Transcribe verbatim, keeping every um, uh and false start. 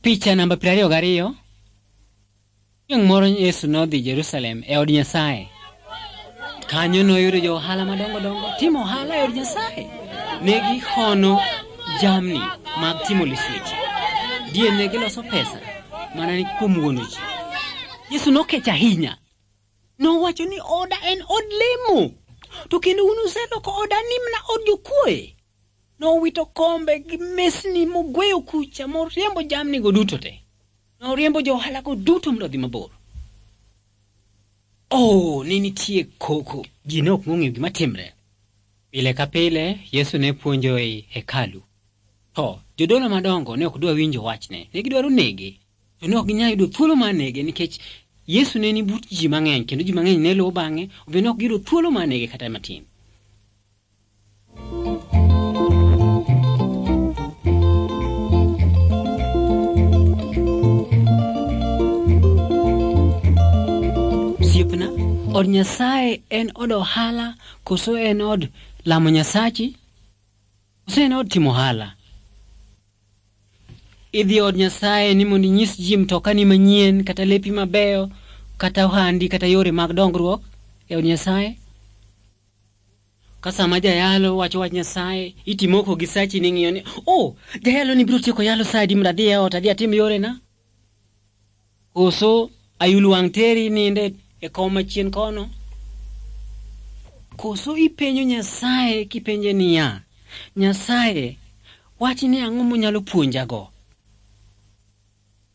Picha namba piero ariyo. Chieng' moro Yesu nodhi Jerusalem e od Nyasaye. Kanyo noyudo jo ohala madongo dongo timo ohala e od Nyasaye. Ne gihono jamni mag timo lisweche. Dien ne giloso pesa mana ni kuom wuono ji. Yesu nokecha ahinya. Nowacho ni oda en od lemo. To kendo unu useloko oda nimna od jokuoye. Nowito kombe gi mesni mogweyo kucha moriembo jamni go duto te. Noriembo jo ohala go duto mrodhi mabor. Oh, ne nitie koko. Ji ne ok ng'eyo gima timre. Pile ka pile Yesu ne puonjo e hekalu. To jodolo madongo ne ok dwa winjo wachne. Ne gidwaro nege. To ne ok ginyal yudo thuolo mar nege nikech Yesu ne ni but ji mang'eny kendo ji mang'eny ne luwo bang'e, obe ne ok giyudo thuolo mar nege kata matin. Siepna, od Nyasaye en od ohala koso en od lamo Nyasachi? Koso en od timo ohala? Idhi od Nyasaye ni mondo inyis ji mtoka ni manyien kata lepi mabeyo kata ohandi kata yore mag dongruok e od Nyasaye? Kasa ma jayalo wacho wach Nyasaye itimoko gi sachi ni ng'iyo ni oh jayalo ni biro tieko yalo sadi mradhi e ot adi atim yore na? Koso ayulu wang' teri ninde e kom machien kono? Koso ipenjo Nyasaye kipenje niya, Nyasaye wach ni ang'o monyalo puonja go